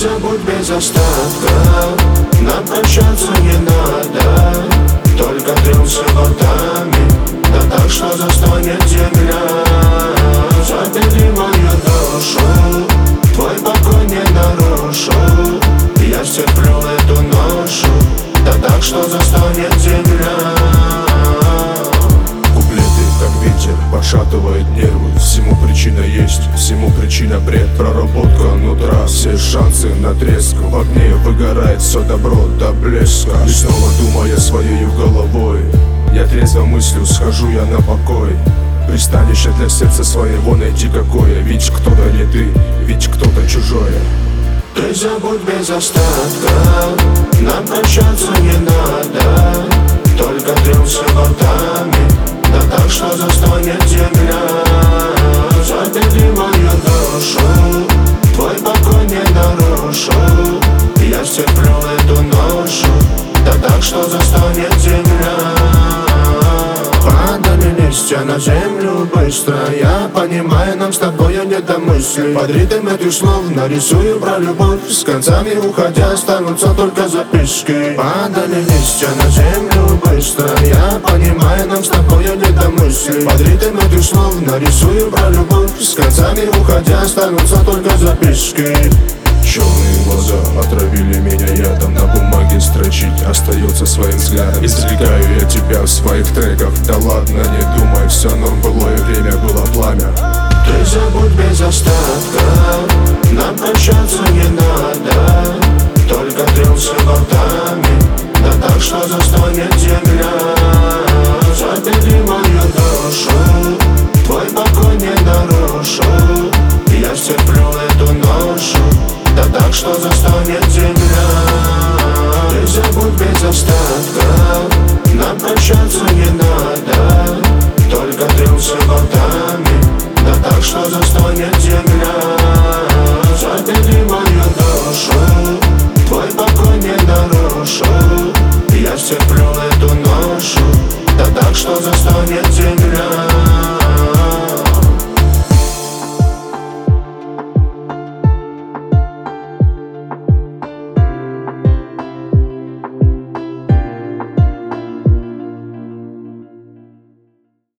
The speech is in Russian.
забудь без остатка, нам прощаться не надо. Только трёмся бортами, да так, что застонет земля. Забери мою душу, твой покой не нарушу. Я стерплю эту ношу, да так, что застонет земля. Куплеты, как ветер, пошатывает нервы. Всему причина есть, всему причина бред. Проработка нутра, все шансы на треск. В огне выгорает все добро до блеска. И снова думая своей головой, я трезво мыслю, схожу я на покой. Пристанище для сердца своего найти какое. Ведь кто-то не ты, ведь кто-то чужое. Ты забудь без остатка, нам прощаться не надо. Только трёмся бортами, да так, что застонет земля. Забери мою душу, твой покой не нарушу. Я стерплю эту ношу, да так, что застонет земля. Падали листья на землю быстро. Я понимаю, нам с тобой не до мысли. Под ритм этих слов нарисую про любовь. С концами уходя останутся только записки. Падали листья на землю быстро. Я понимаю, нам с тобой не до мысли. Под ритм этих слов нарисую про любовь. С концами уходя останутся только записки. Черные глаза отравили меня ядом. На бумаге строчить остается своим взглядом. Извлекаю я тебя в своих треках. Да ладно, не думай, все норм, былое время было пламя. Ты забудь без остатка, нам прощаться не надо. Только трёмся бортами, да так, что застонет земля. Забери мою душу, твой покой не нарушу. Я стерплю эту ношу, да так, что застонет земля.